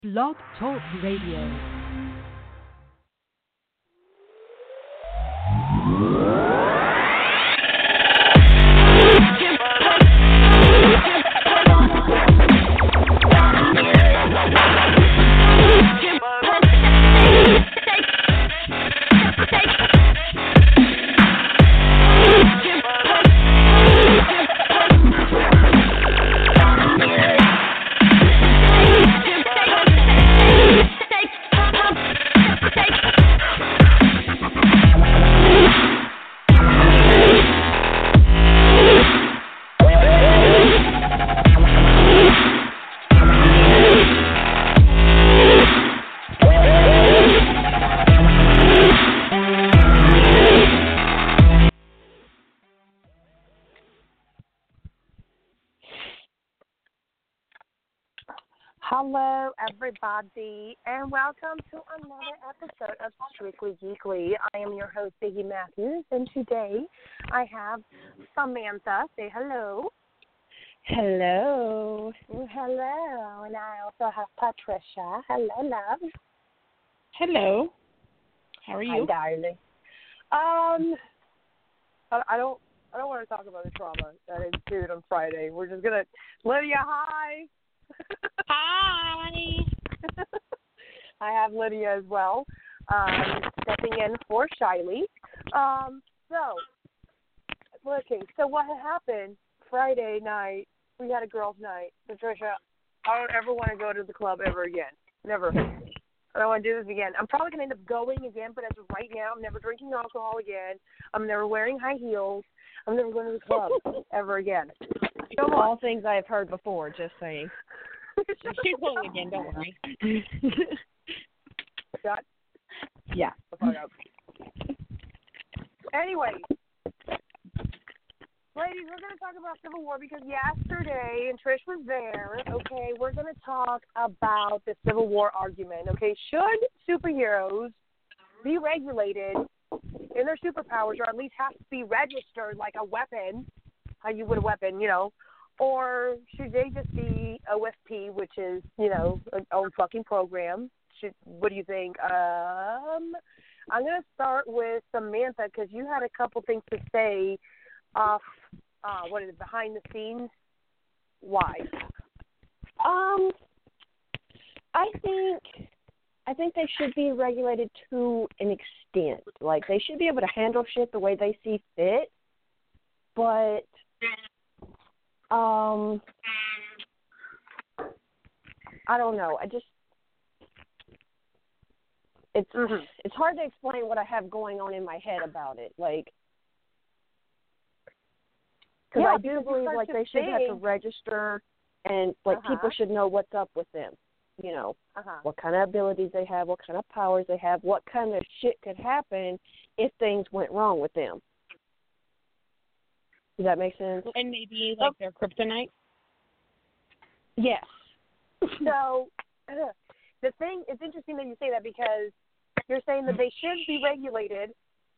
Blog Talk Radio. Hello, everybody, and welcome to another episode of Strictly Geekly. I am your host, Biggie Matthews, and today I have Samantha. Say hello. Hello. Hello, and I also have Patricia. Hello, love. Hello. How are you? Hi, darling. I don't want to talk about the trauma that ensued on Friday. We're just gonna Lydia. Hi. Hi. I have Lydia as well, stepping in for Shiley. So what had happened Friday night, we had a girls' night. Patricia, I don't ever want to go to the club ever again. Never. I don't want to do this again. I'm probably going to end up going again, but as of right now, I'm never drinking alcohol again. I'm never wearing high heels. I'm never going to the club ever again. All things I've heard before, just saying. She's going again, don't worry. Shut yeah. the fuck up. Anyway, ladies, we're going to talk about Civil War because yesterday, and Trish was there, okay, we're going to talk about the Civil War argument, okay? Should superheroes be regulated in their superpowers, or at least have to be registered like a weapon, how you would a weapon, you know, or should they just be OFP, which is, you know, an own fucking program? What do you think? I'm going to start with Samantha because you had a couple things to say off, behind the scenes. Why? I think they should be regulated to an extent. Like, they should be able to handle shit the way they see fit, but I don't know. It's hard to explain what I have going on in my head about it. Like, because I do believe like they should have to register, and like people should know what's up with them. You know, what kind of abilities they have, what kind of powers they have, what kind of shit could happen if things went wrong with them. Does that make sense? And maybe like their kryptonite? Yes. So, the thing, it's interesting that you say that because you're saying that they should be regulated,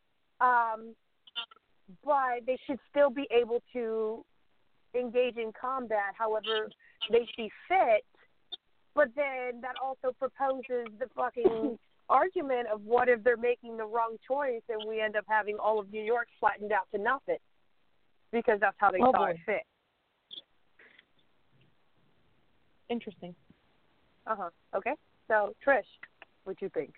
but they should still be able to engage in combat however they see fit. But then that also proposes the fucking argument of what if they're making the wrong choice and we end up having all of New York flattened out to nothing because that's how they saw it fit. Interesting. Okay. So, Trish, what do you think?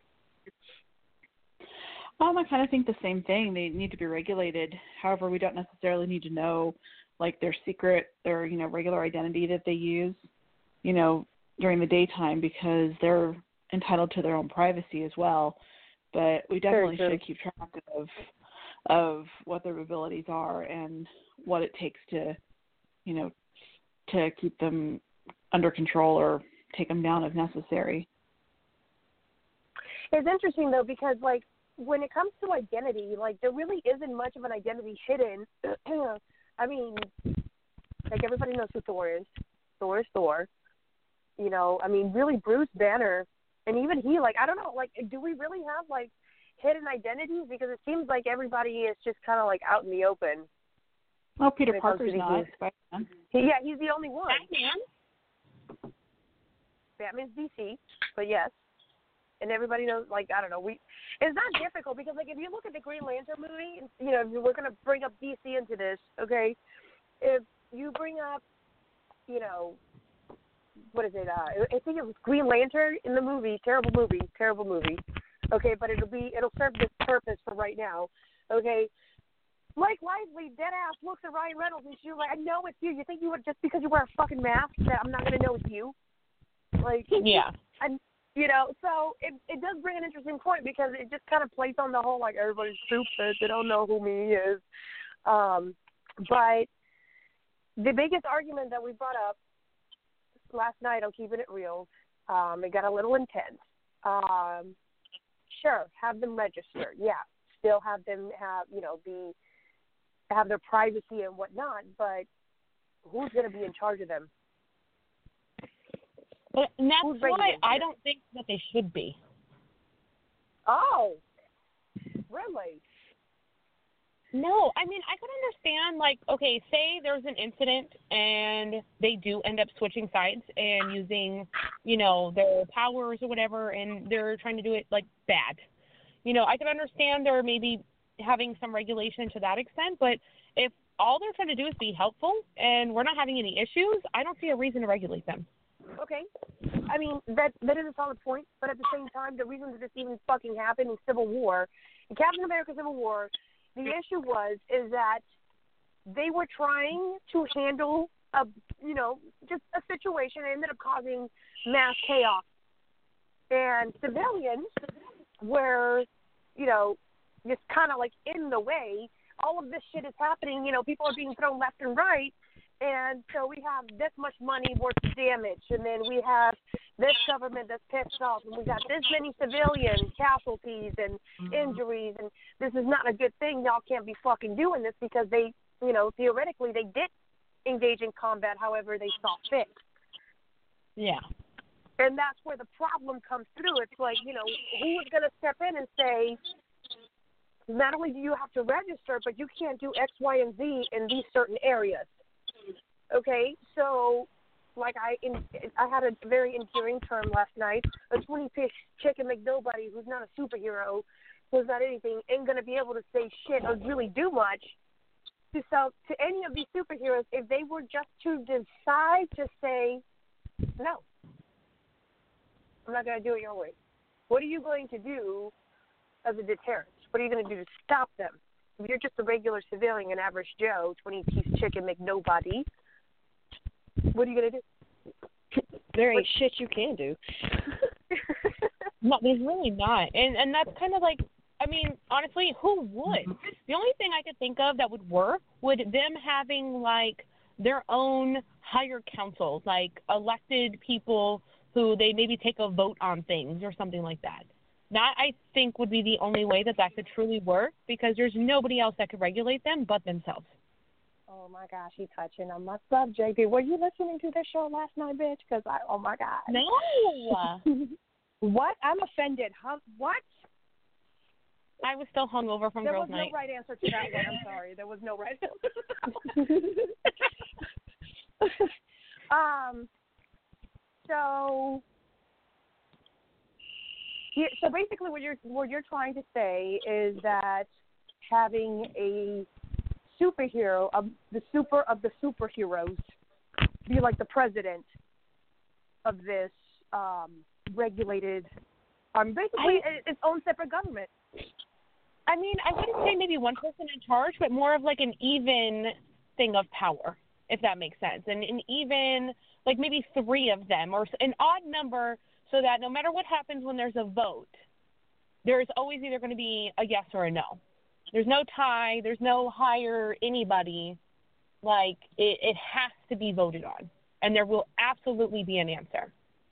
I kind of think the same thing. They need to be regulated. However, we don't necessarily need to know, like, their secret, their, you know, regular identity that they use, you know, during the daytime because they're entitled to their own privacy as well. But we definitely should keep track of what their abilities are and what it takes to, you know, to keep them under control or take them down if necessary. It's interesting, though, because, like, when it comes to identity, like, there really isn't much of an identity hidden. I mean, like, everybody knows who Thor is. Thor is Thor. You know, I mean, really, Bruce Banner, and even he, like, I don't know, like, do we really have, like, hidden identities? Because it seems like everybody is just kind of, like, out in the open. Well, Peter Parker's not. He's the only one. Batman's DC, but yes. And everybody knows, like, I don't know, it's not difficult because, like, if you look at the Green Lantern movie, you know, if we're going to bring up DC into this, okay, if you bring up, you know, what is it, I think it was Green Lantern in the movie, terrible movie, okay, but it'll serve this purpose for right now, okay. Mike Lively, deadass, looks at Ryan Reynolds and she's like, I know it's you. You think you would, just because you wear a fucking mask, that I'm not going to know it's you? Like, yeah. You know, so it does bring an interesting point because it just kind of plays on the whole, like, everybody's stupid, they don't know who me is. But the biggest argument that we brought up last night on Keeping It Real, it got a little intense. Sure, have them register. Yeah, still have them have their privacy and whatnot, but who's going to be in charge of them? And that's why I don't think that they should be. Oh, really? No, I mean, I could understand, like, okay, say there's an incident and they do end up switching sides and using, you know, their powers or whatever, and they're trying to do it, like, bad. You know, I could understand they're maybe having some regulation to that extent, but if all they're trying to do is be helpful and we're not having any issues, I don't see a reason to regulate them. Okay. I mean, that is a solid point, but at the same time, the reason that this even fucking happened in Civil War, in Captain America Civil War, the issue is that they were trying to handle just a situation that ended up causing mass chaos. And civilians were, you know, just kind of like in the way. All of this shit is happening, you know, people are being thrown left and right. And so we have this much money worth of damage, and then we have this government that's pissed off, and we got this many civilian casualties and injuries, and this is not a good thing. Y'all can't be fucking doing this because they, you know, theoretically they did engage in combat however they saw fit. Yeah. And that's where the problem comes through. It's like, you know, who is going to step in and say, not only do you have to register, but you can't do X, Y, and Z in these certain areas. Okay, so like I had a very endearing term last night. A 20-piece chicken McNobody who's not a superhero, who's not anything, ain't going to be able to say shit or really do much to any of these superheroes if they were just to decide to say, no, I'm not going to do it your way. What are you going to do as a deterrent? What are you going to do to stop them? If you're just a regular civilian, an average Joe, 20-piece chicken McNobody, what are you going to do? There ain't shit you can do. No, there's really not. And that's kind of like, I mean, honestly, who would? The only thing I could think of that would work would them having, like, their own higher councils, like elected people who they maybe take a vote on things or something like that. That, I think, would be the only way that could truly work because there's nobody else that could regulate them but themselves. Oh, my gosh, he's touching on my subject. Were you listening to this show last night, bitch? Because oh, my God. No. What? I'm offended. Huh? What? I was still hungover from girls' night. There was no right answer to that one. I'm sorry. There was no right answer. So basically what you're trying to say is that having a superhero of the superheroes be like the president of this regulated basically its own separate government. I mean, I wouldn't say maybe one person in charge, but more of like an even thing of power, if that makes sense. And an even, like maybe three of them or an odd number so that no matter what happens when there's a vote, there's always either going to be a yes or a no. There's no tie. There's no hire anybody. Like, it has to be voted on. And there will absolutely be an answer.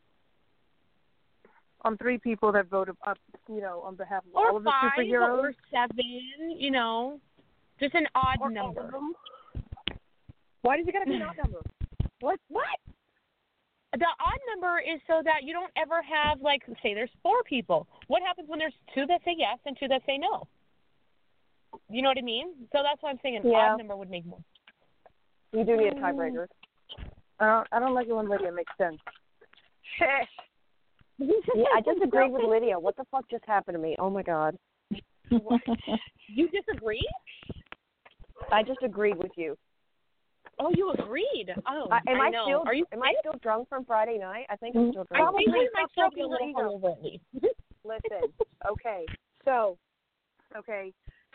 On three people that voted up, on behalf of or all of the superheroes? Or 7, just an odd or number. All of them? Why does it got to be an odd number? What? The odd number is so that you don't ever have, like, say there's 4 people. What happens when there's 2 that say yes and 2 that say no? You know what I mean? So that's why I'm saying an odd number would make more. You do need a tiebreaker. I don't like it when it makes sense. Yeah, I just agreed with Lydia. What the fuck just happened to me? Oh my god. You disagree? I just agreed with you. Oh, you agreed. Oh, am I know. Still? Are you? Am I still drunk from Friday night? I think I'm still drunk. I think I might still be a little hungover at least. Listen, okay, so, okay.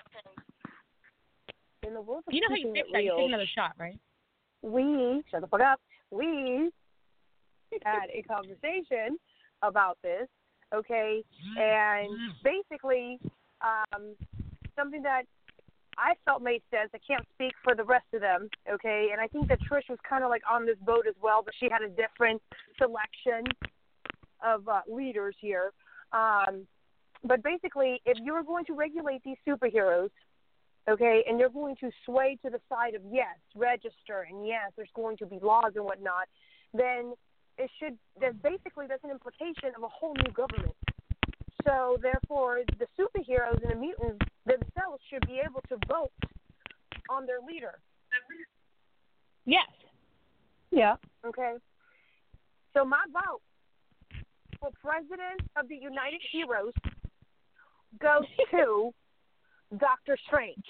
In the world of you know how you fix that? You take another shot, right? Shut the fuck up. We had a conversation about this, okay, and basically something that I felt made sense. I can't speak for the rest of them, okay, and I think that Trish was kind of like on this boat as well, but she had a different selection of leaders here. But basically, if you're going to regulate these superheroes, okay, and you're going to sway to the side of, yes, register, and yes, there's going to be laws and whatnot, then that's an implication of a whole new government. So, therefore, the superheroes and the mutants themselves should be able to vote on their leader. Yes. Yeah. Okay. So, my vote for President of the United Heroes goes to Dr. Strange.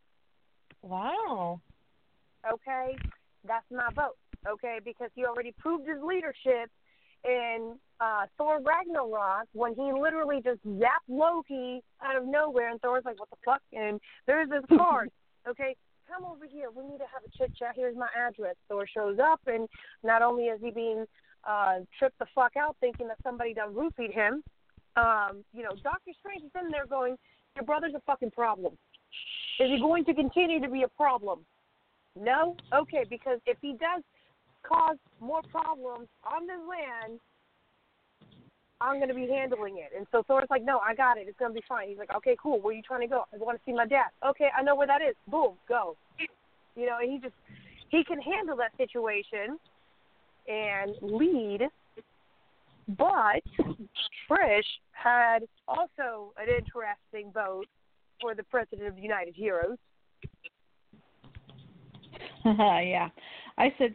Wow. Okay? That's my vote. Okay? Because he already proved his leadership in Thor Ragnarok when he literally just zapped Loki out of nowhere, and Thor's like, what the fuck? And there's this card. Okay? Come over here. We need to have a chit-chat. Here's my address. Thor shows up, and not only is he being tripped the fuck out thinking that somebody done roofied him, Dr. Strange is in there going, your brother's a fucking problem. Is he going to continue to be a problem? No? Okay, because if he does cause more problems on this land, I'm going to be handling it. And so Thor's like, no, I got it. It's going to be fine. He's like, okay, cool. Where are you trying to go? I want to see my dad. Okay, I know where that is. Boom, go. And he can handle that situation and lead. But Trish had also an interesting vote for the President of the United Heroes. Yeah. I said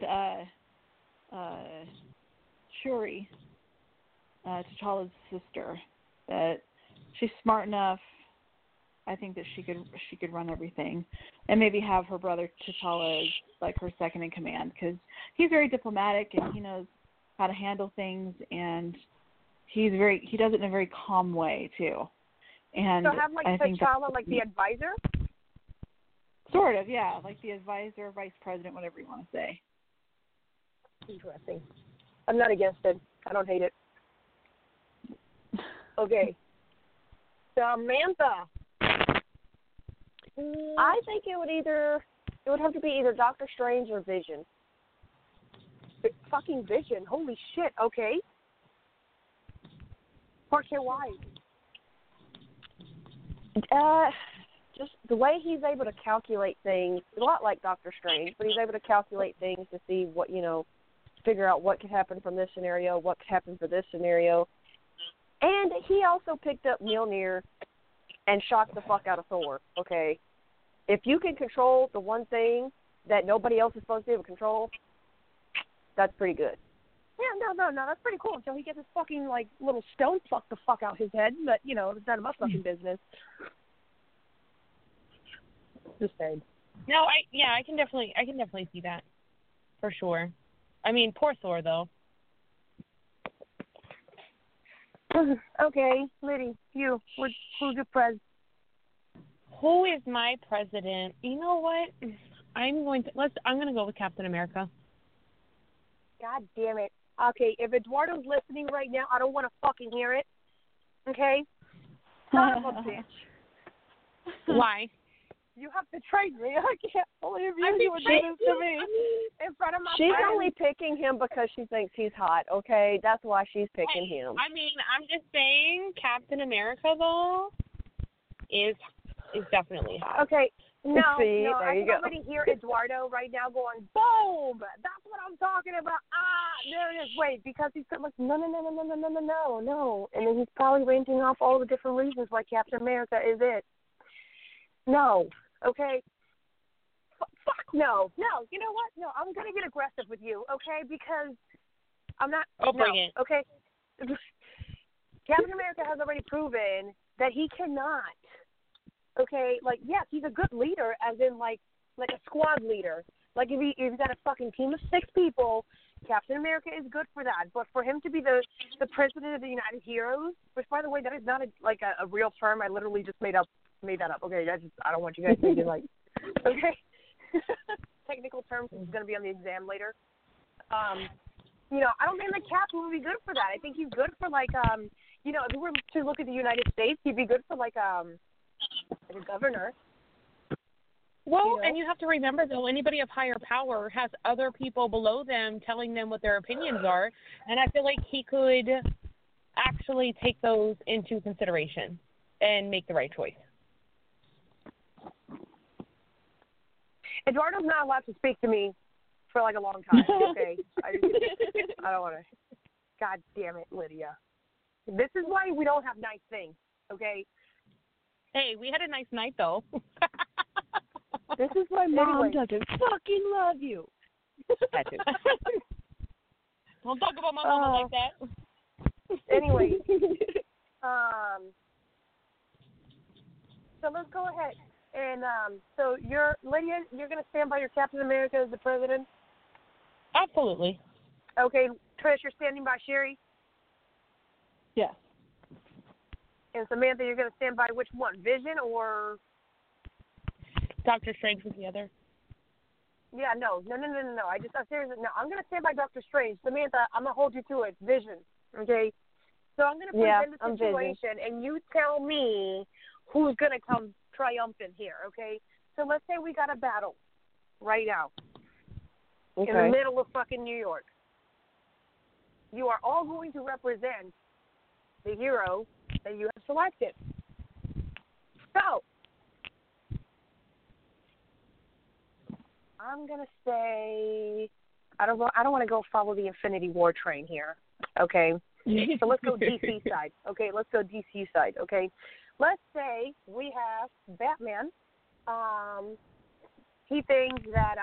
Shuri, T'Challa's sister, that she's smart enough. I think that she could run everything, and maybe have her brother T'Challa as like her second in command, because he's very diplomatic and he knows how to handle things, and he does it in a very calm way too. And so have like T'Challa like the advisor? Sort of, yeah, like the advisor, vice president, whatever you want to say. Interesting. I'm not against it. I don't hate it. Okay. Samantha. I think it would have to be either Doctor Strange or Vision. Fucking Vision. Holy shit. Okay. Why? Just the way he's able to calculate things, a lot like Doctor Strange, but he's able to calculate things to see what, figure out what could happen from this scenario, what could happen for this scenario. And he also picked up Mjolnir and shocked the fuck out of Thor, okay? If you can control the one thing that nobody else is supposed to be able to control, that's pretty good. Yeah, no, that's pretty cool until he gets his fucking, little stone fucked the fuck out his head, but, it's none of my fucking business. Just saying. No, I can definitely see that. For sure. I mean, poor Thor, though. Okay, Liddy, who's your pres? Who is my president? You know what? I'm going to go with Captain America. God damn it. Okay, if Eduardo's listening right now, I don't want to fucking hear it. Okay? Son of a bitch. Why? You have betrayed me. I can't believe you would do this to me in front of my She's friends. only picking him because she thinks he's hot, okay? That's why she's picking him. I mean, I'm just saying Captain America, though, is definitely hot. Okay. No, See, no, I there you can go. already hear Eduardo right now going, boom! That's what I'm talking about. There it is. Wait, because he's like, no. And then he's probably ranting off all the different reasons why Captain America is it. No. Okay? Fuck no. No, you know what? No, I'm going to get aggressive with you, okay? Because Bring it. Okay. Captain America has already proven that he cannot. Okay, like, yes, he's a good leader, as in like a squad leader. Like, if he's got a fucking team of 6 people, Captain America is good for that. But for him to be the president of the United Heroes, which, by the way, that is not a real term. I literally just made that up. Okay, I don't want you guys thinking like, okay, technical terms is going to be on the exam later. You know, I don't think the Cap would be good for that. I think he's good for like, you know, if we were to look at the United States, he'd be good for like a governor. Well, you know? And you have to remember, though, anybody of higher power has other people below them telling them what their opinions are, and I feel like he could actually take those into consideration and make the right choice. Eduardo's not allowed to speak to me for like a long time. Okay, I don't want to. God damn it, Lydia. This is why we don't have nice things. Okay. Hey, we had a nice night though. This is why Mom doesn't fucking love you. Don't talk about my mama like that. Anyway, so let's go ahead. And so Lydia, you're going to stand by your Captain America as the president? Absolutely. Okay, Trish, you're standing by Sherry? Yes. And Samantha, you're going to stand by which one, Vision or? Dr. Strange was the other. Yeah, no. I'm seriously, no, I'm going to stand by Dr. Strange. Samantha, I'm going to hold you to it. Vision, okay? So I'm going to present the situation, and you tell me who's going to come triumphant here, okay? So let's say we got a battle right now in the middle of fucking New York. You are all going to represent the hero that you have selected. So I'm going to say I don't want to go follow the Infinity War train here, okay? So let's go DC side. Okay, let's go DC side, okay? Let's say we have Batman. He thinks that,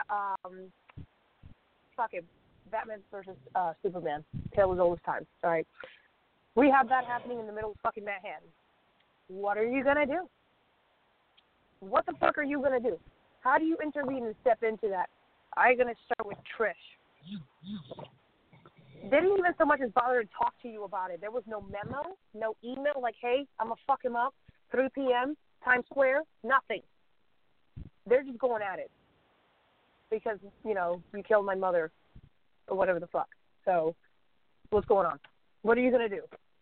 Batman versus Superman. Tale as old as time. All right. We have that happening in the middle of fucking Manhattan. What are you going to do? What the fuck are you going to do? How do you intervene and step into that? I'm going to start with Trish. They didn't even so much as bother to talk to you about it. There was no memo, no email like, hey, I'm going to fuck him up, 3 p.m., Times Square, nothing. They're just going at it because, you know, you killed my mother or whatever the fuck. So what's going on? What are you going to do?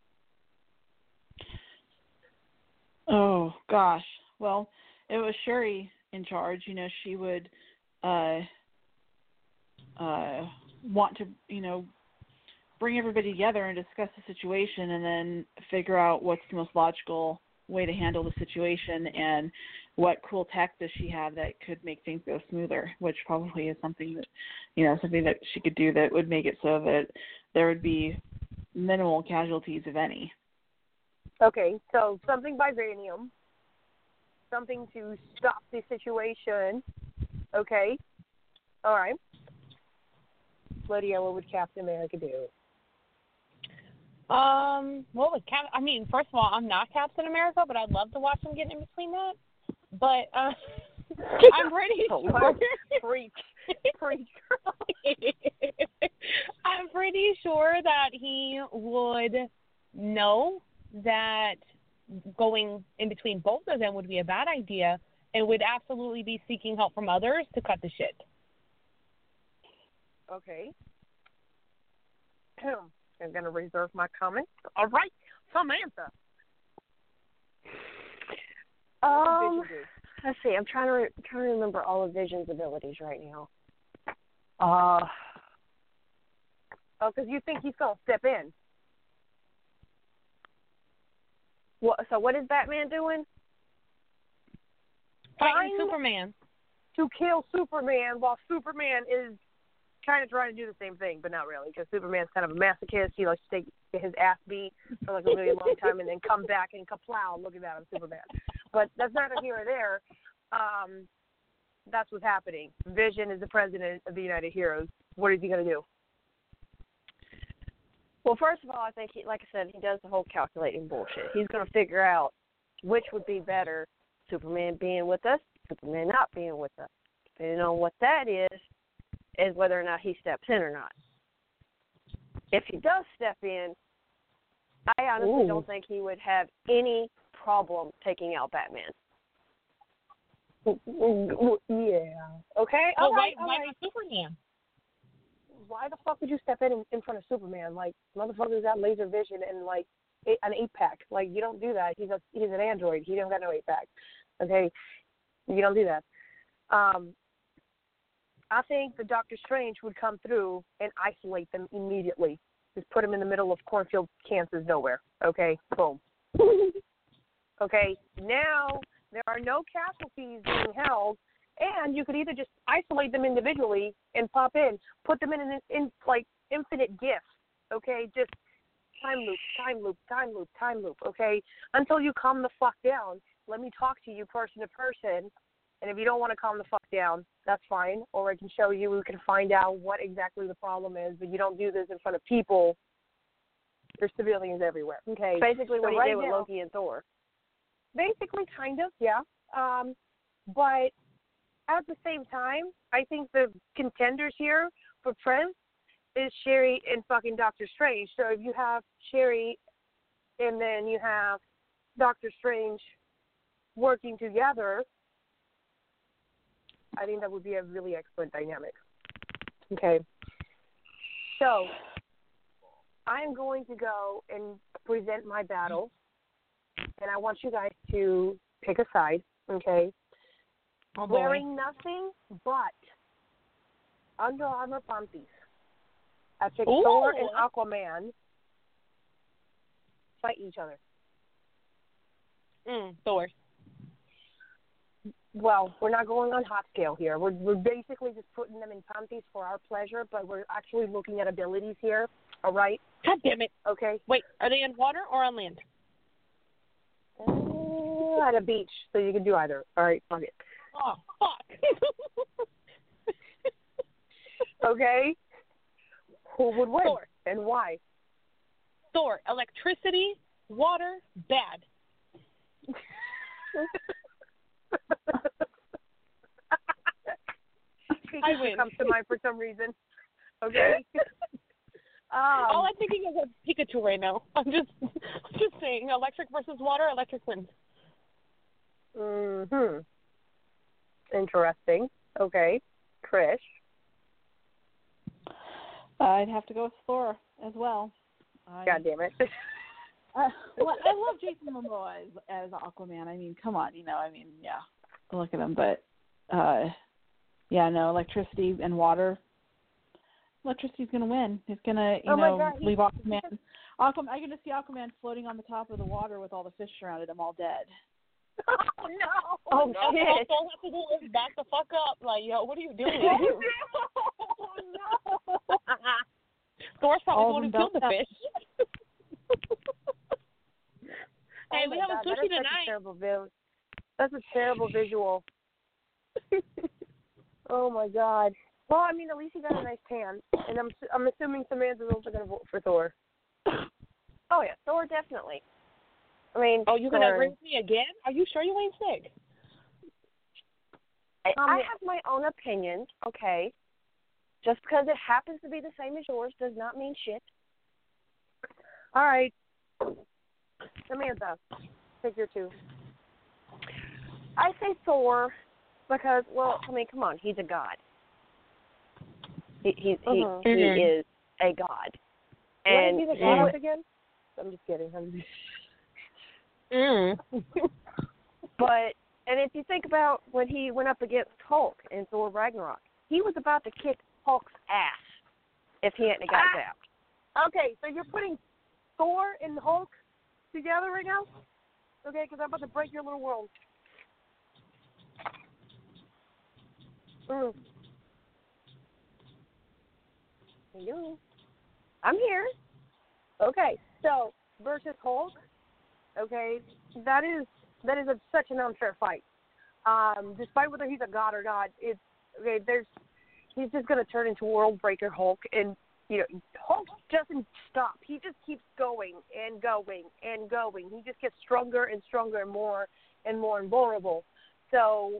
Oh, gosh. Well, it was Sherry in charge. You know, she would want to, you know, bring everybody together and discuss the situation and then figure out what's the most logical way to handle the situation and what cool tech does she have that could make things go smoother, which probably is something that, you know, something that she could do that would make it so that there would be minimal casualties, if any. Okay, so something vibranium, something to stop the situation. Okay, all right. Lydia, what would Captain America do? First of all, I'm not Captain America, but I'd love to watch him get in between that. But I'm pretty sure. Preach. I'm pretty sure that he would know that going in between both of them would be a bad idea and would absolutely be seeking help from others to cut the shit. Okay. I'm going to reserve my comment. All right, Samantha. Let's see. I'm trying to remember all of Vision's abilities right now. Because you think he's going to step in. So what is Batman doing? Fighting Superman. To kill Superman while Superman is kind of trying to do the same thing, but not really, because Superman's kind of a masochist. He likes to get his ass beat for like a really long time and then come back and kaplow, look at that, I'm Superman. But that's neither here or there. That's what's happening. Vision is the president of the United Heroes. What is he going to do? Well, first of all, I think, like I said, he does the whole calculating bullshit. He's going to figure out which would be better, Superman being with us, Superman not being with us. Depending on what that is whether or not he steps in or not. If he does step in, I honestly don't think he would have any problem taking out Batman. Yeah. Okay. Well, Why not Superman? Why the fuck would you step in front of Superman? Like, motherfucker's got laser vision and like an 8-pack. Like, you don't do that. He's an android. He don't got no 8-pack. Okay, you don't do that. I think the Doctor Strange would come through and isolate them immediately. Just put them in the middle of cornfield, Kansas, nowhere. Okay, boom. Okay, now there are no casualties being held, and you could either just isolate them individually and pop in, put them in like infinite gifts. Okay, just time loop. Okay, until you calm the fuck down. Let me talk to you person to person, and if you don't want to calm the fuck down, that's fine. Or I can show you. We can find out what exactly the problem is, but you don't do this in front of people. There's civilians everywhere. Okay, basically what so he did with Loki and Thor. Basically, kind of, yeah. But at the same time, I think the contenders here for Prince is Sherry and fucking Doctor Strange. So if you have Sherry and then you have Doctor Strange working together, I think that would be a really excellent dynamic. Okay. So I'm going to go and present my battle, and I want you guys to pick a side, okay? Oh, wearing nothing but Under Armour panties. I pick Thor and Aquaman fight each other. Thor. Well, we're not going on hot scale here. We're basically just putting them in panties for our pleasure, but we're actually looking at abilities here. All right? God damn it. Okay. Wait, are they in water or on land? At a beach, so you can do either. All right, fuck it. Oh, fuck. Okay. Who would win? Thor. And why? Thor. Electricity, water, bad. I win. Comes to mind for some reason. Okay. All I'm thinking is of Pikachu right now. I'm just saying, electric versus water, electric wins. Interesting. Okay. Trish. I'd have to go with Thor as well. God damn it. Well, I love Jason Momoa as Aquaman. I mean, come on, yeah, look at him. But, electricity and water. Electricity's going to win. He's going to, leave Aquaman. I can just see Aquaman floating on the top of the water with all the fish surrounded him, all dead. Oh, no. Oh, shit. All I have to do is back the fuck up. Like, yo, what are you doing? Oh, no. Thor's probably going to kill the fish. Hey, we have a sushi tonight. That's a terrible visual. Oh, my God. Well, I mean, at least he got a nice tan. And I'm assuming Samantha's also going to vote for Thor. Oh, yeah, Thor definitely. I mean, you're going to agree with me again? Are you sure you ain't sick? I have my own opinion, okay? Just because it happens to be the same as yours does not mean shit. All right. Samantha, pick your two. I say Thor because, well, I mean, come on, he's a god. He is a god. And what is he the god of again? I'm just kidding. But, and if you think about when he went up against Hulk in Thor Ragnarok, he was about to kick Hulk's ass if he hadn't got zapped. Okay, so you're putting Thor and Hulk together right now? Okay, because I'm about to break your little world. Hello. I'm here. Okay, so versus Hulk. Okay, that is such an unfair fight. Despite whether he's a god or not, it's okay. He's just gonna turn into World Breaker Hulk, and Hulk doesn't stop. He just keeps going and going and going. He just gets stronger and stronger and more invulnerable. So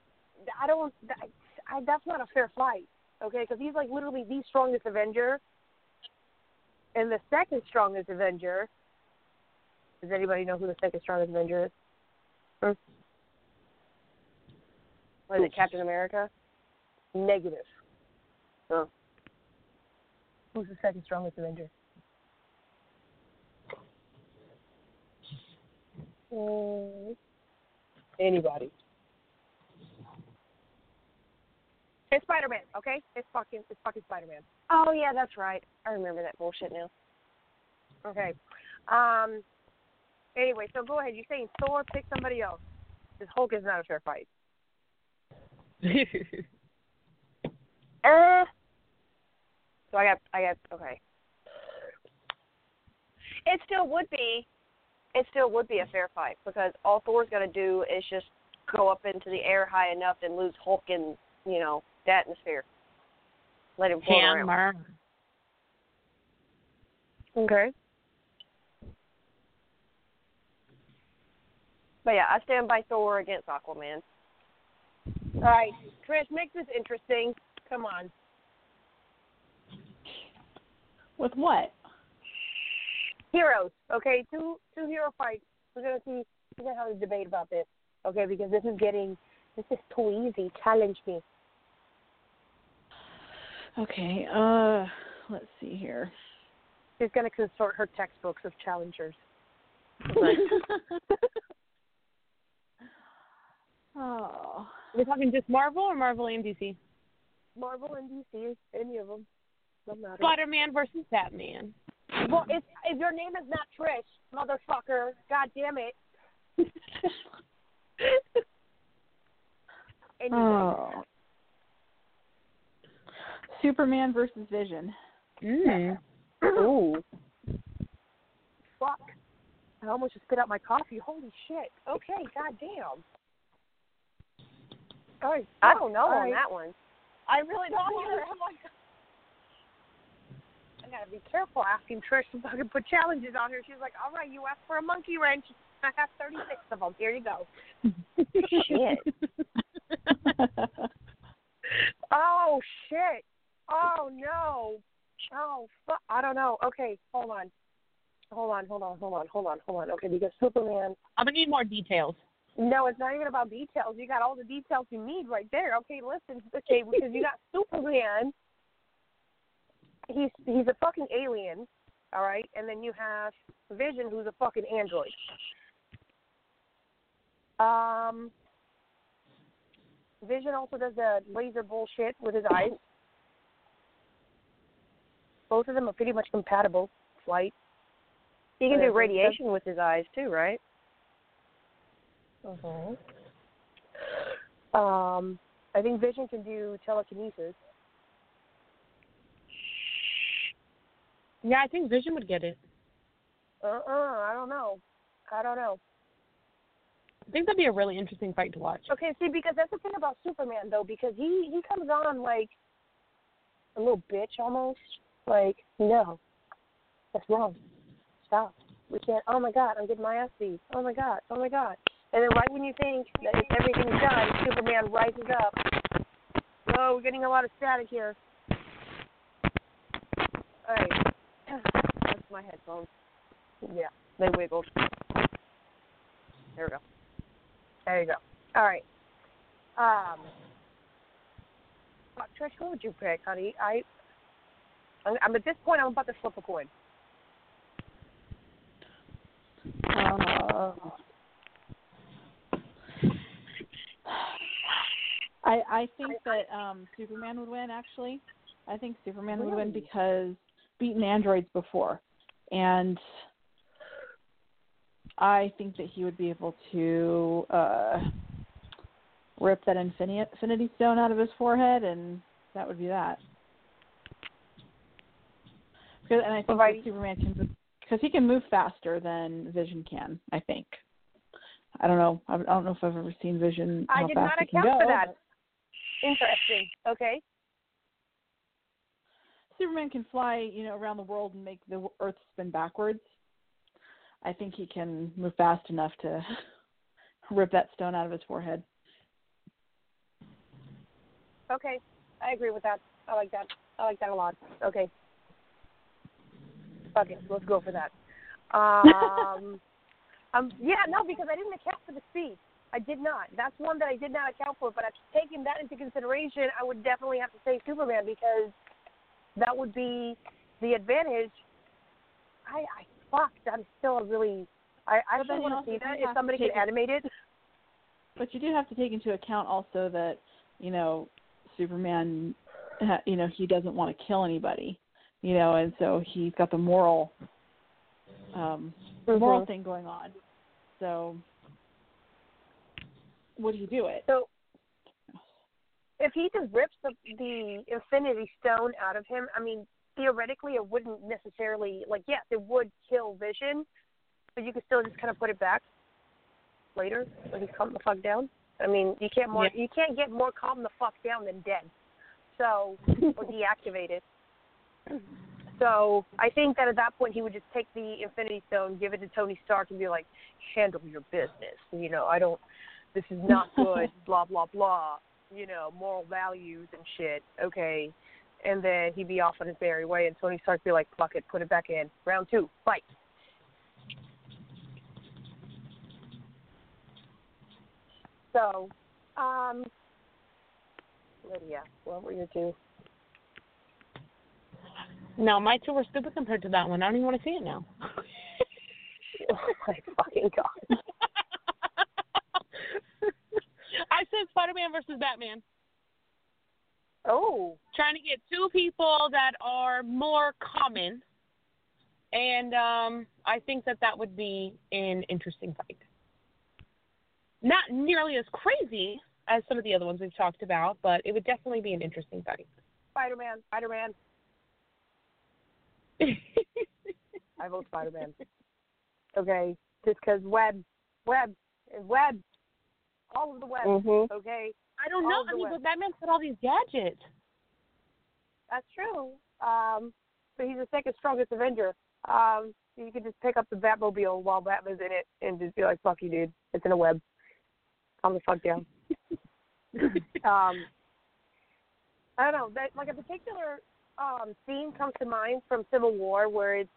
that's not a fair fight, okay? Because he's like literally the strongest Avenger and the second strongest Avenger. Does anybody know who the second strongest Avenger is? Was it Captain America? Negative. Oh. Who's the second strongest Avenger? Anybody. It's Spider-Man, okay? It's fucking Spider-Man. Oh, yeah, that's right. I remember that bullshit now. Okay. Anyway, so go ahead. You're saying Thor, pick somebody else. This Hulk is not a fair fight. So I got, okay. It still would be a fair fight because all Thor's got to do is just go up into the air high enough and lose Hulk in, the atmosphere. Let him float around. Okay. But yeah, I stand by Thor against Aquaman. All right, Trish, make this interesting. Come on. With what? Heroes. Okay, two hero fights. We're gonna have a debate about this. Okay, because this is too easy. Challenge me. Okay. Let's see here. She's gonna consort her textbooks of challengers. Oh. We're talking just Marvel or Marvel and DC? Marvel and DC, any of them. Doesn't matter. Spider-Man versus Batman. Well, if your name is not Trish, motherfucker, god damn it. Anyway. Oh. Superman versus Vision. Ooh. Fuck. I almost just spit out my coffee. Holy shit. Okay, goddamn. All right. I don't know on right. that one. I really don't either. I gotta be careful asking Trish to fucking put challenges on her. She's like, all right, you asked for a monkey wrench. I have 36 of them. Here you go. Shit. Oh, shit. Oh, no. Oh, fuck. I don't know. Okay, hold on. Okay, because Superman. I'm going to need more details. No, it's not even about details. You got all the details you need right there. Okay, listen. Okay, because you got Superman. He's a fucking alien, all right? And then you have Vision, who's a fucking android. Vision also does the laser bullshit with his eyes. Both of them are pretty much compatible. Flight. He can do radiation with his eyes too, right? I think Vision can do telekinesis. Yeah, I think Vision would get it. I don't know. I think that'd be a really interesting fight to watch. Okay, see, because that's the thing about Superman, though, because he comes on like a little bitch almost. Like, no, that's wrong. Stop. We can't. Oh, my God, I'm getting my ass beat. Oh, my God. And then right when you think that everything's done, Superman rises up. Oh, we're getting a lot of static here. All right. That's my headphones. Yeah. They wiggled. There we go. There you go. All right. Trish, who would you pick, honey? I'm at this point, I'm about to flip a coin. I think that Superman would win, actually. I think Superman would win because beaten androids before. And I think that he would be able to rip that Infinity Stone out of his forehead, and that would be that. And I think that Superman can, because he can move faster than Vision can, I think. I don't know. I don't know if I've ever seen Vision, how fast he can go. I did not account for that. Interesting. Okay. Superman can fly, around the world and make the Earth spin backwards, I think he can move fast enough to rip that stone out of his forehead. Okay, I agree with that. I like that. I like that a lot. Okay. Fuck it, let's go for that. Yeah, no, because I didn't account for the speed. I did not. That's one that I did not account for. But after taking that into consideration, I would definitely have to say Superman because that would be the advantage. That is still a really. I still want to see that if somebody can animate it. But you do have to take into account also that Superman, he doesn't want to kill anybody, and so he's got the moral thing going on. So, would he do it? So, if he just rips the Infinity Stone out of him, I mean, theoretically, it wouldn't necessarily, yes, it would kill Vision, but you could still just kind of put it back later when he's calmed the fuck down. I mean, you can't get more calm the fuck down than dead. So, or deactivated. So, I think that at that point he would just take the Infinity Stone, give it to Tony Stark, and be like, handle your business. This is not good, blah, blah, blah. Moral values and shit. Okay. And then he'd be off on his merry way, and Tony Stark would be like, fuck it, put it back in. Round 2, fight. So, Lydia, what were your 2? No, my 2 were stupid compared to that one. I don't even want to see it now. Oh, my fucking God. I said Spider-Man versus Batman. Oh. Trying to get 2 people that are more common. And I think that would be an interesting fight. Not nearly as crazy as some of the other ones we've talked about, but it would definitely be an interesting fight. Spider-Man. I vote Spider-Man. Okay, just because web, all of the web. Mm-hmm. Okay. I don't know. But Batman's got all these gadgets. That's true. But he's the second strongest Avenger. You could just pick up the Batmobile while Batman's in it and just be like, "Fuck you, dude. It's in a web. Calm the fuck down." I don't know. That a particular scene comes to mind from Civil War where it's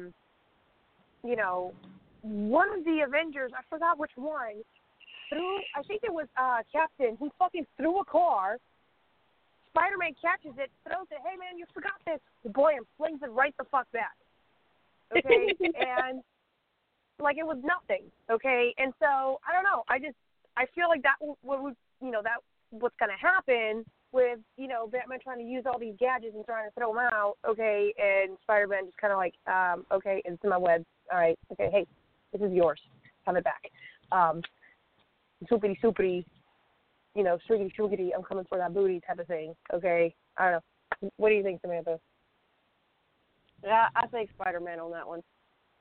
one of the Avengers, I forgot which one, I think it was Captain, he fucking threw a car. Spider-Man catches it, throws it, hey man, you forgot this. Blam, flings it right the fuck back. Okay? And it was nothing. Okay? And so, I don't know. I feel like that would that what's gonna happen with, Batman trying to use all these gadgets and trying to throw them out, okay, and Spider-Man just kind of like, okay, it's in my web. All right, okay, hey, this is yours. Have it back. Soupity, shriggity, I'm coming for that booty type of thing, okay? I don't know. What do you think, Samantha? Yeah, I think Spider-Man on that one.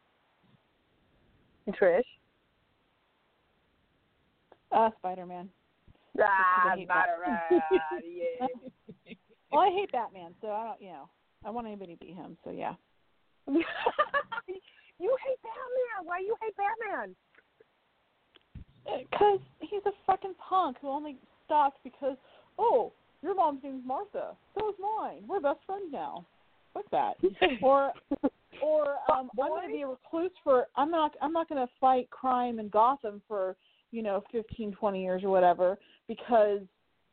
Trish? Spider-Man. Spider-Man, yeah. Well, I hate Batman, so I don't, I want anybody to beat him, so yeah. You hate Batman. Why you hate Batman? Because he's a fucking punk who only stopped because, oh, your mom's name's Martha. So is mine. We're best friends now. Fuck that. Or I'm going to be a recluse I'm not going to fight crime in Gotham for 15, 20 years or whatever because,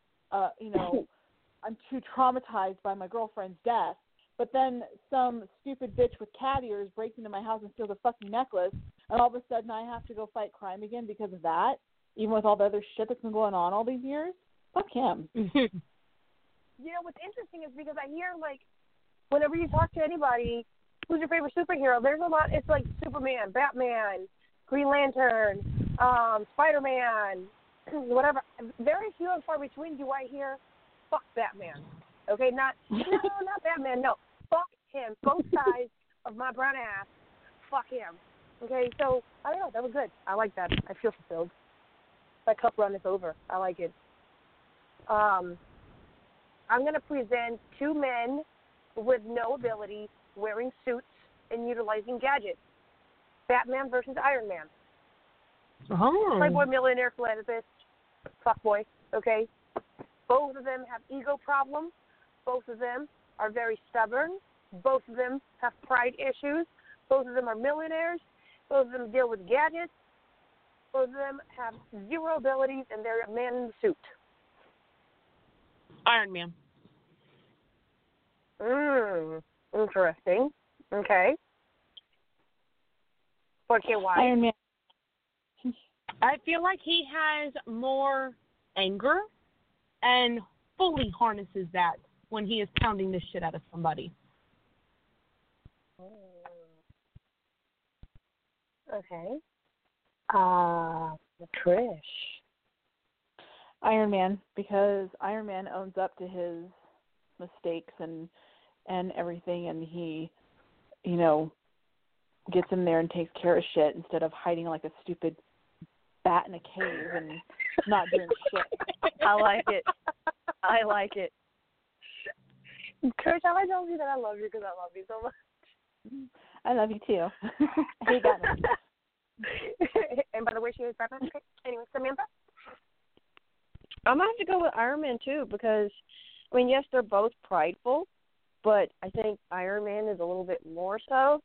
I'm too traumatized by my girlfriend's death. But then some stupid bitch with cat ears breaks into my house and steals a fucking necklace, and all of a sudden I have to go fight crime again because of that, even with all the other shit that's been going on all these years? Fuck him. What's interesting is because I hear, whenever you talk to anybody, who's your favorite superhero, there's a lot, it's like Superman, Batman, Green Lantern, Spider-Man, whatever. Very few and far between do I hear, fuck Batman. Okay, not Batman, no. Fuck him. Both sides of my brown ass, fuck him. Okay, so, I don't know, that was good. I like that. I feel fulfilled. My cup runneth over. I like it. I'm going to present 2 men with no ability, wearing suits and utilizing gadgets. Batman versus Iron Man. Oh. Playboy, millionaire, philanthropist, fuckboy, okay? Both of them have ego problems. Both of them are very stubborn. Both of them have pride issues. Both of them are millionaires. Both of them deal with gadgets. Both of them have zero abilities, and they're a man in the suit. Iron Man. Interesting. Okay. Okay, why? Iron Man. I feel like he has more anger and fully harnesses that when he is pounding the shit out of somebody. Okay. Trish. Iron Man, because Iron Man owns up to his mistakes and everything, and he, gets in there and takes care of shit instead of hiding like a stupid bat in a cave and not doing shit. I like it. I like it. Trish, I told you that I love you because I love you so much. I love you too. I hate Batman. And by the way, she hates Batman. Okay. Anyway, Samantha? I'm going to have to go with Iron Man too because, yes, they're both prideful, but I think Iron Man is a little bit more so.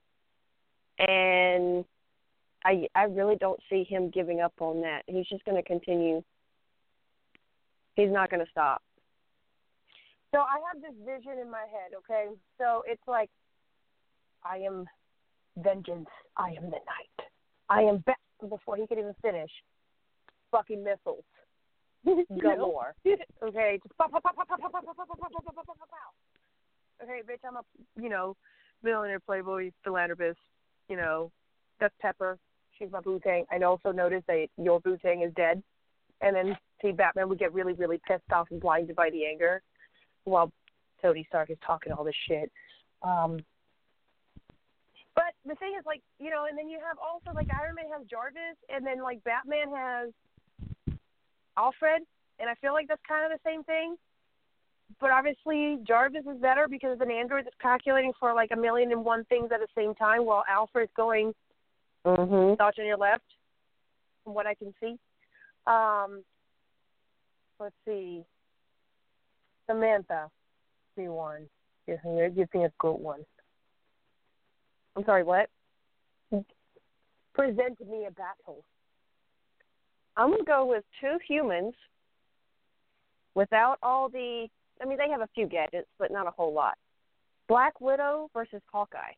And I really don't see him giving up on that. He's just going to continue. He's not going to stop. So I have this vision in my head, okay? So it's like, I am vengeance. I am the night. I am back before he could even finish. Fucking missiles. Galore. Okay, just pop, pop, pop, pop, pop, pop, pop, pop, pop, pop, pop, pop, pop, pop, pop. Okay, bitch, I'm a, millionaire, playboy, philanthropist. That's Pepper. She's my Wu-Tang. I also noticed that your Wu-Tang is dead. And then, see, Batman would get really, really pissed off and blinded by the anger while Tony Stark is talking all this shit. But the thing is, and then you have also, Iron Man has Jarvis, and then, Batman has Alfred, and I feel like that's kind of the same thing. But obviously, Jarvis is better because an android is calculating for, 1,000,001 things at the same time, while Alfred's going dodge on your left, from what I can see. Let's see. Samantha, see one. You think a good one. I'm sorry, what? Present me a battle. I'm going to go with two humans without all the... they have a few gadgets, but not a whole lot. Black Widow versus Hawkeye.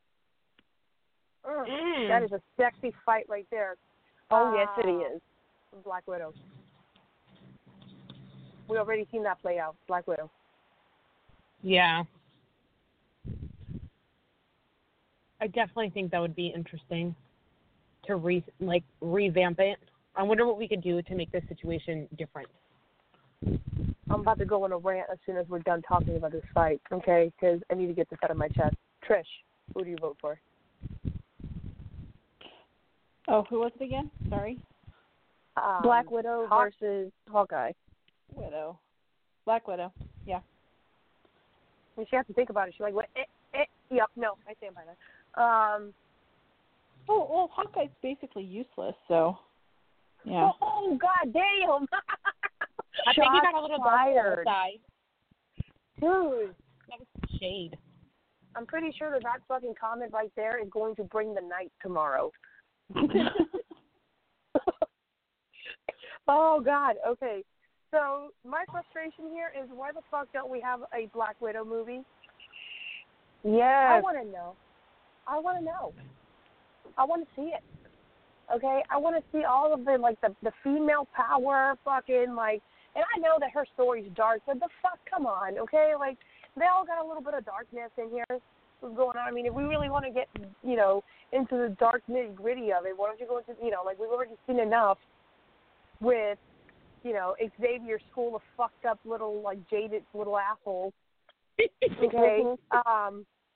That is a sexy fight right there. Oh, yes, it is. Black Widow. We already seen that play out. Black Widow. Yeah. I definitely think that would be interesting to revamp it. I wonder what we could do to make this situation different. I'm about to go on a rant as soon as we're done talking about this fight, okay? Because I need to get this out of my chest. Trish, who do you vote for? Oh, who was it again? Sorry. Black Widow versus Hawkeye. Widow. Black Widow. Yeah. She has to think about it. She's like, what? Yep, no, I stand by that. Well, Hawkeye's basically useless, so, yeah. Oh, God damn. I think he got a little fired. Dude. That was shade. I'm pretty sure that fucking comment right there is going to bring the night tomorrow. Oh, God. Okay. So my frustration here is why the fuck don't we have a Black Widow movie? Yes. I want to know. I want to see it. Okay? I want to see all of the female power fucking, and I know that her story's dark, but the fuck, come on, okay? They all got a little bit of darkness in here. What's going on? If we really want to get, into the dark nitty-gritty of it, why don't you go into, we've already seen enough with, Xavier's school of fucked up little, jaded little assholes. Okay? I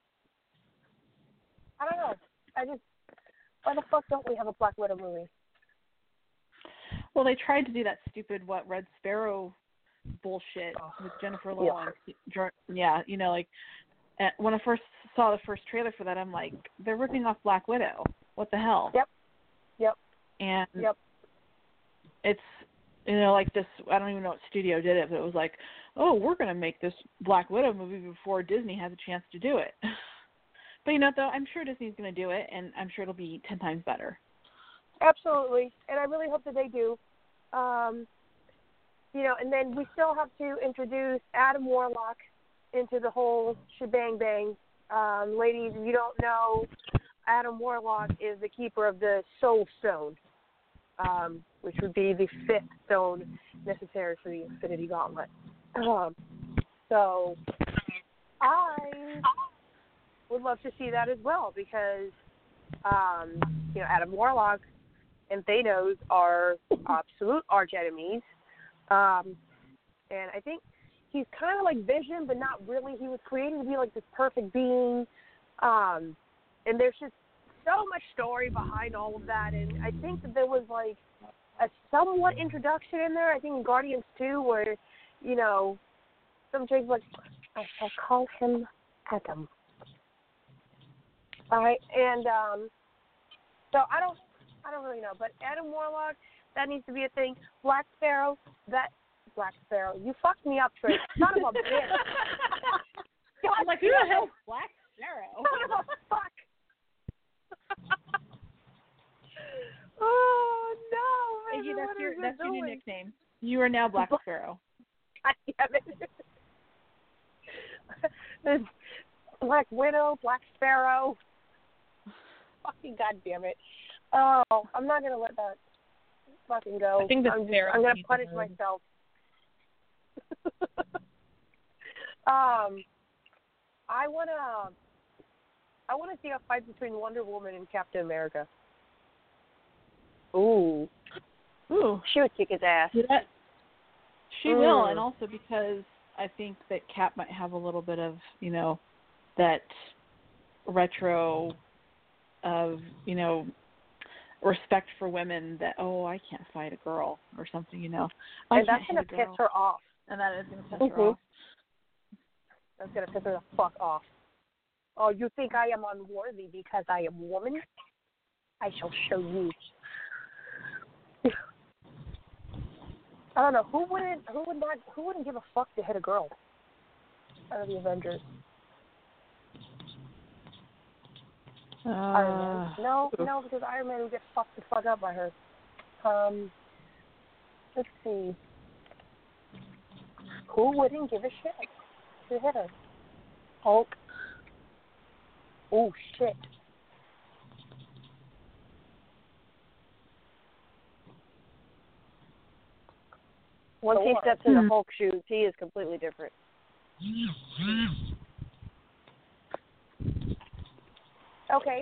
don't know. Why the fuck don't we have a Black Widow movie? Well, they tried to do that stupid, Red Sparrow bullshit with Jennifer Lawrence. Yeah, when I first saw the first trailer for that, I'm like, they're ripping off Black Widow. What the hell? Yep. And yep. It's, like this, I don't even know what studio did it, but it was like, oh, we're going to make this Black Widow movie before Disney has a chance to do it. But though, I'm sure Disney's going to do it, and I'm sure it'll be 10 times better. Absolutely. And I really hope that they do. And then we still have to introduce Adam Warlock into the whole shebang bang. Ladies, if you don't know, Adam Warlock is the keeper of the Soul Stone, which would be the 5th stone necessary for the Infinity Gauntlet. So I would love to see that as well because, Adam Warlock and Thanos are absolute arch enemies. And I think he's kind of like Vision, but not really. He was created to be like this perfect being. And there's just so much story behind all of that. And I think that there was like a somewhat introduction in there, I think in Guardians 2, where, some chick's like, I shall call him Adam. All right, and so I don't really know, but Adam Warlock, that needs to be a thing. Black Sparrow, you fucked me up, Trish. Son of a bitch. I'm like, who the hell is Black Sparrow? Son of a fuck. Oh no! Iggy, that's your new nickname. You are now Black Sparrow. God damn it. Black Widow, Black Sparrow. Fucking goddamn it! Oh, I'm not gonna let that fucking go. I think I'm gonna punish myself. I wanna see a fight between Wonder Woman and Captain America. Ooh. She would kick his ass. She will, and also because I think that Cap might have a little bit of, that retro of, respect for women that, I can't fight a girl or something, And that's going to piss her off. And that is going to piss her off. That's going to piss her the fuck off. Oh, you think I am unworthy because I am a woman? I shall show you. I don't know who wouldn't give a fuck to hit a girl out of the Avengers. Iron Man. No, because Iron Man would get fucked the fuck up by her. Let's see. Who wouldn't give a shit to hit her? Hulk. Oh shit. Once he steps into Hulk shoes, he is completely different. Okay.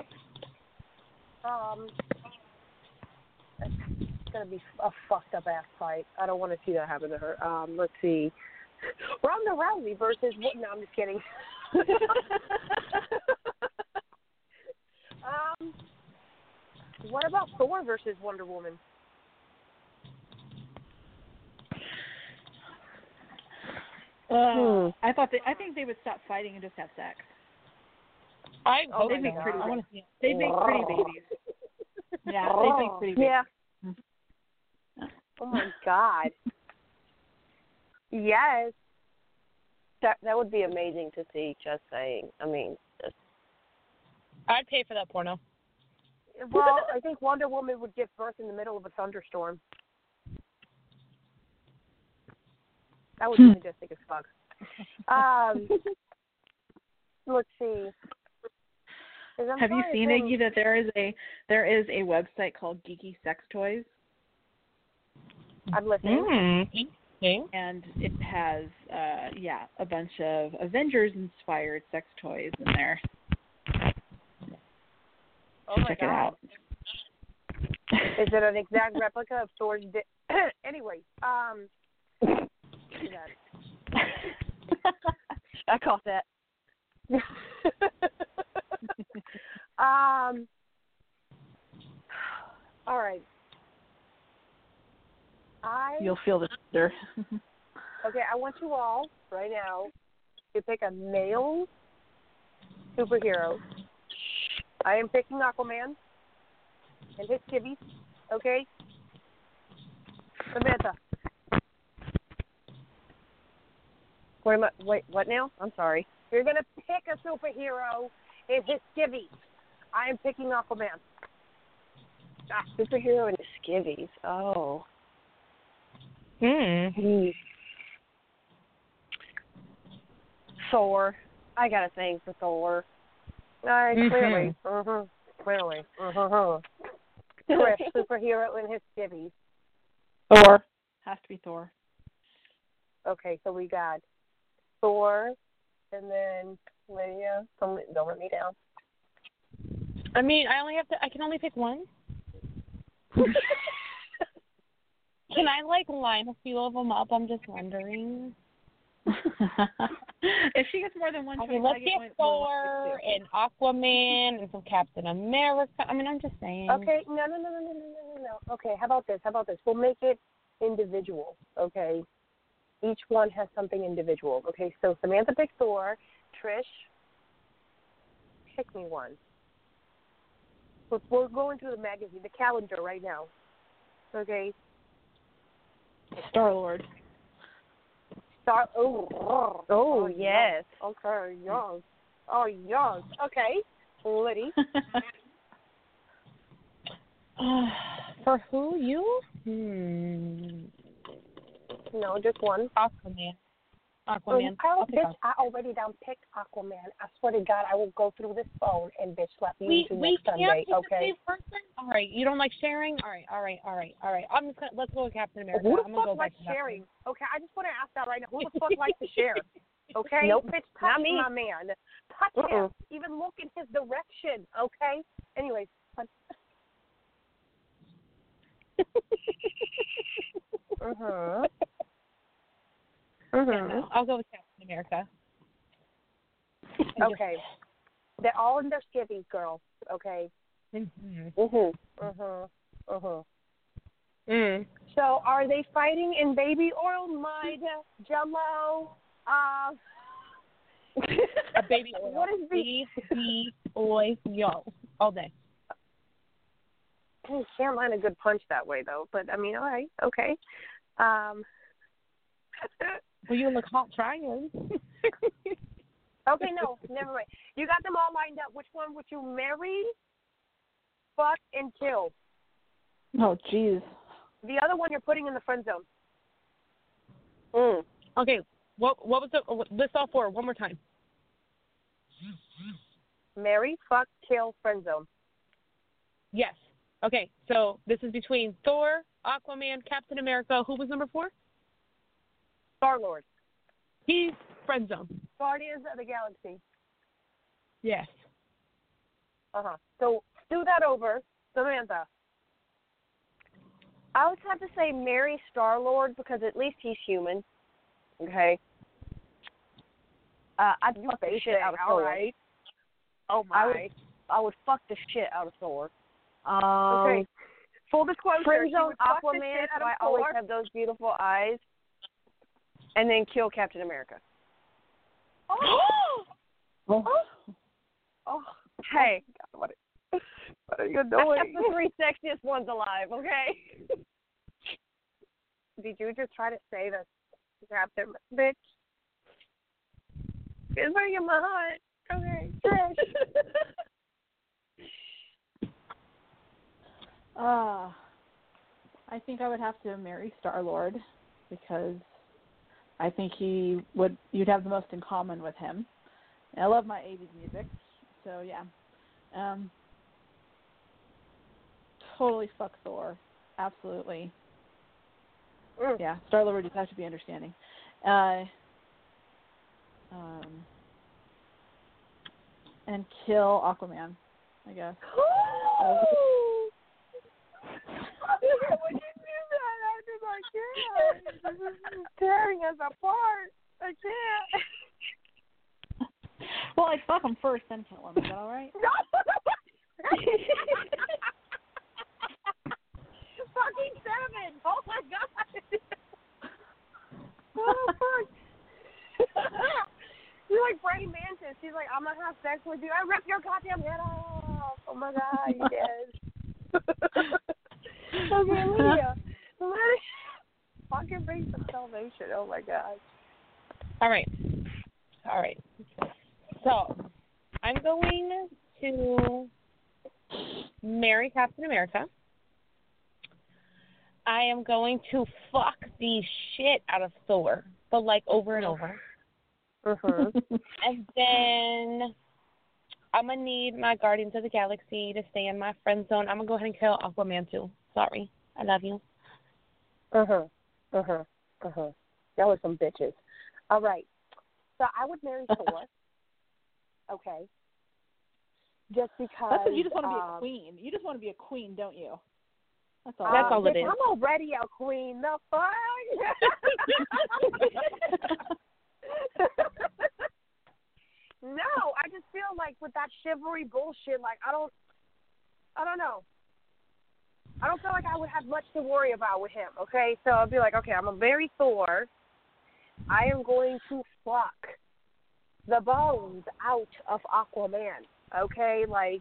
That's gonna be a fucked up ass fight. I don't want to see that happen to her. Let's see. Ronda Rousey versus what? No, I'm just kidding. What about Thor versus Wonder Woman? I think they would stop fighting and just have sex. They'd make pretty babies. They'd make pretty babies. Yeah, they'd make pretty babies. Yeah. Oh my God. Yes. That would be amazing to see, just saying. I mean, I'd pay for that porno. Well, I think Wonder Woman would give birth in the middle of a thunderstorm. That would be majestic as fuck. Let's see. Have you seen, Iggy, that there is a website called Geeky Sex Toys? I'm listening. And it has, a bunch of Avengers-inspired sex toys in there. Oh my Check God. it out. Is it an exact replica of Thor's dick? Anyway, I caught that. All right. You'll feel the stir. Okay, I want you all right now to pick a male superheroes. I am picking Aquaman and his skivvies, okay? Samantha. Wait, what now? I'm sorry. You're going to pick a superhero and his skivvies. I am picking Aquaman. Superhero and his skivvies. Oh. Thor. I got a thing for Thor. Clearly. Clearly. Chris, superhero and his skivvies. Thor. Has to be Thor. Okay, so we got Thor, and then Lydia. Don't let me down. I mean, I can only pick one. Can I line a few of them up? I'm just wondering. If she gets more than one choice, let's get Thor and Aquaman and some Captain America. I mean, I'm just saying. Okay, no. Okay, how about this? We'll make it individual, okay? Each one has something individual. Okay, so Samantha picked Thor. Trish, pick me one. We're going through the magazine, the calendar right now. Okay. Star-Lord. Oh, yes. Okay, yes. Oh, yes. Okay. Liddy. For who? You? No, just one. Aquaman. I already picked Aquaman. I swear to God, I will go through this phone and bitch slap you into next Sunday. Okay. All right. You don't like sharing? All right. I'm just let's go with Captain America. Who the I'm fuck gonna go likes back sharing? Okay, I just want to ask that right now. Who the fuck likes to share? Okay, Nope, bitch, touch not me. my man. Touch him. Even look in his direction. Okay. Anyways. Yeah, I'll go with Captain America. Okay. They're all in their skivvies, girl. Okay. So are they fighting in baby oil, mud, Jello? A baby oil. What is baby oil? All day. Can't land a good punch that way though. But I mean, all right, okay. Well, you look hot trying. Okay, no, never mind. You got them all lined up. Which one would you marry, fuck, and kill? Oh, jeez. The other one you're putting in the friend zone. Okay, what was the list all four? One more time. Marry, fuck, kill, friend zone. Yes. Okay, so this is between Thor, Aquaman, Captain America. Who was number 4? Star-Lord. He's friend zone. Guardians of the Galaxy. Yes. So do that over, Samantha. I would have to say marry Star-Lord because at least he's human. Okay. I'd fuck the shit out of Thor. Right. Oh my. I would fuck the shit out of Thor. Okay. Full disclosure. Friend zone Aquaman, so I always have those beautiful eyes. And then kill Captain America. Hey. What are you doing? That's the 3 sexiest ones alive, okay? Did you just try to say that Captain bitch? It's breaking my heart. Okay. I think I would have to marry Star-Lord because I think you'd have the most in common with him. And I love my 80s music, so yeah. Totally fuck Thor. Absolutely. Yeah, Star-Lord would just have to be understanding. And kill Aquaman, I guess. Would you do that after my kid? This is tearing us apart. I can't. Well, I'd fuck him first, then kill him. Is that all right? Fucking 7. Oh, my God. Oh, fuck. You're like Brady Mantis. she's like, I'm gonna have sex with you. I rip your goddamn head off. Oh my God, you did. Okay, Lydia. Fucking bring some salvation. Oh my God. All right. So, I'm going to marry Captain America. I am going to fuck the shit out of Thor, but like over and over. And then I'm going to need my Guardians of the Galaxy to stay in my friend zone. I'm going to go ahead and kill Aquaman too. Sorry. I love you. Y'all are some bitches. All right. So I would marry Thor. Okay. Just because. That's because you just want to be a queen. You just want to be a queen, don't you? That's all it is. I'm already a queen. The fuck? No, I just feel like with that chivalry bullshit, like I don't know. I don't feel like I would have much to worry about with him, okay? So I'll be like, okay, I'm going to marry Thor. I am going to fuck the bones out of Aquaman, okay? Like,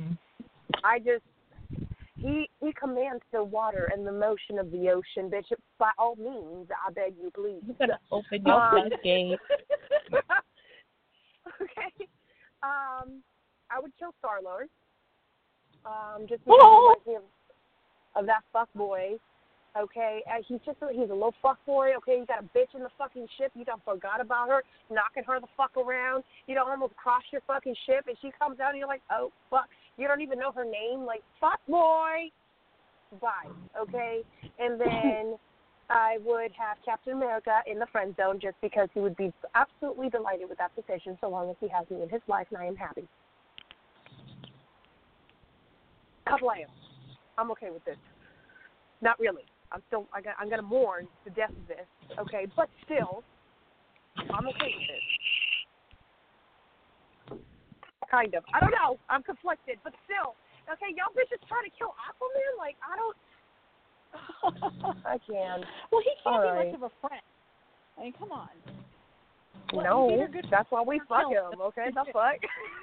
he commands the water and the motion of the ocean, bitch. By all means, I beg you, please. You got to open your floodgate. Okay. I would kill Star-Lord. Just because he reminds me of that fuck boy. Okay, he's a little fuck boy. Okay, you got a bitch in the fucking ship. You done forgot about her, knocking her the fuck around. You done almost crossed your fucking ship, and she comes out, and you're like, oh fuck. You don't even know her name. Like, fuck boy. Bye. Okay, and then I would have Captain America in the friend zone just because he would be absolutely delighted with that decision, so long as he has me in his life, and I am happy. Kablam. I'm okay with this. Not really. I'm going to mourn the death of this, okay? But still, I'm okay with this. Kind of. I don't know. I'm conflicted, but still. Okay, y'all bitches trying to kill Aquaman? Like, I can. Well, he can't be much of a friend. I mean, come on. No, that's why we fuck him, okay? The fuck?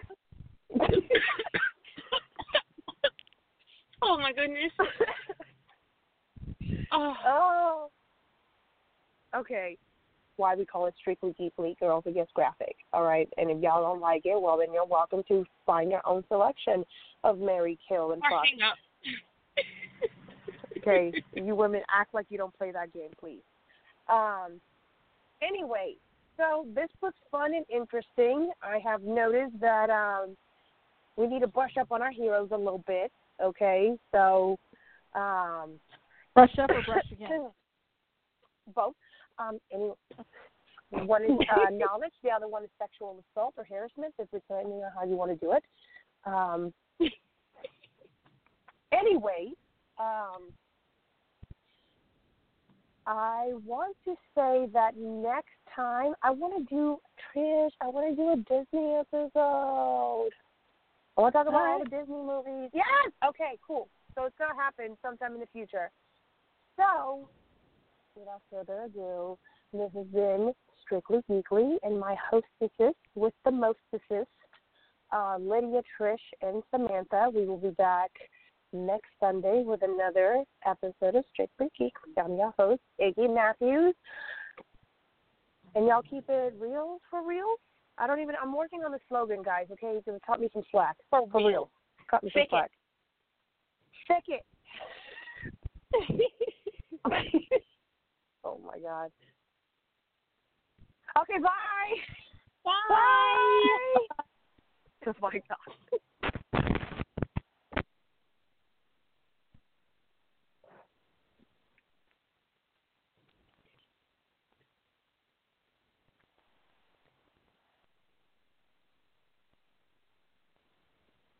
Oh, my goodness. Oh. Okay. Why we call it Strictly Geekly Girls Against Graphic, all right? And if y'all don't like it, well, then you're welcome to find your own selection of marry, kill, and fuck. Okay, you women act like you don't play that game, please. Anyway, so this was fun and interesting. I have noticed that we need to brush up on our heroes a little bit, okay? So, brush up or brush again? Both. Anyway, one is knowledge, the other one is sexual assault or harassment, depending on how you want to do it. Anyway, I want to say that next time I want to do a Disney episode. I want to talk about all the Disney movies. Yes! Okay, cool. So it's going to happen sometime in the future. So, without further ado, this has been Strictly Geekly and my hostesses with the mostesses, Lydia, Trish, and Samantha. We will be back next Sunday with another episode of Strictly Geekly. I'm your host, Iggy Matthews. And y'all keep it real for real. I'm working on the slogan, guys, okay? You're going to cut me some slack. For real. Cut me some slack. Stick it. Oh, my God. Okay, bye. Bye. Oh, my God.